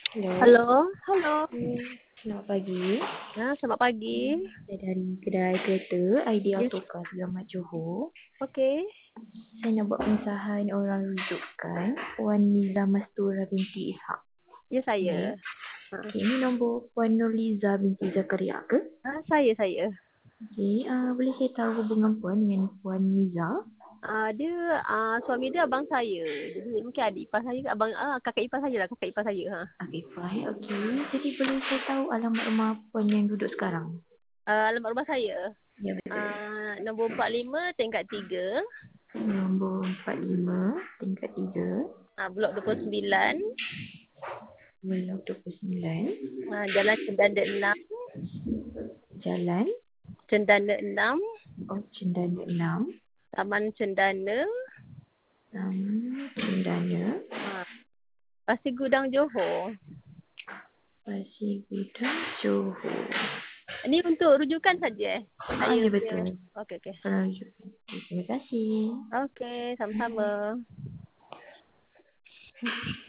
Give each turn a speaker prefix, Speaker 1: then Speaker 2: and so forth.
Speaker 1: Hello.
Speaker 2: Halo, halo.
Speaker 1: Selamat pagi.
Speaker 2: Selamat pagi.
Speaker 1: Saya dari kedai kereta ID
Speaker 2: Yes.
Speaker 1: Autocar Selamat Johor.
Speaker 2: Okey.
Speaker 1: Saya nak buat pengesahan orang rujukan Puan Niza Mastura binti Ishak.
Speaker 2: Ya, saya.
Speaker 1: Okay. Okay, ini nombor Puan Nurliza binti Zakaria ke?
Speaker 2: Saya.
Speaker 1: Okay, boleh saya tahu hubungan Puan dengan Puan Niza?
Speaker 2: Dia suami dia abang saya. Jadi mungkin adik ipar saya, abang kakak ipar saya lah, kakak ipar saya.
Speaker 1: Akifai, okay. Jadi boleh saya tahu alamat rumah Puan yang duduk sekarang?
Speaker 2: Alamat rumah saya.
Speaker 1: Ya, betul.
Speaker 2: Nombor 45 tingkat 3.
Speaker 1: Nombor 45, tingkat 3.
Speaker 2: Blok 29.
Speaker 1: Blok 29.
Speaker 2: Jalan Cendana 6.
Speaker 1: Jalan
Speaker 2: Cendana 6.
Speaker 1: Cendana 6.
Speaker 2: Taman Cendana.
Speaker 1: Cendana.
Speaker 2: Pasir Gudang Johor.
Speaker 1: Pasir Gudang Johor.
Speaker 2: Ini untuk rujukan saja
Speaker 1: Ya betul.
Speaker 2: Okey.
Speaker 1: Terima kasih.
Speaker 2: Okey, sama-sama.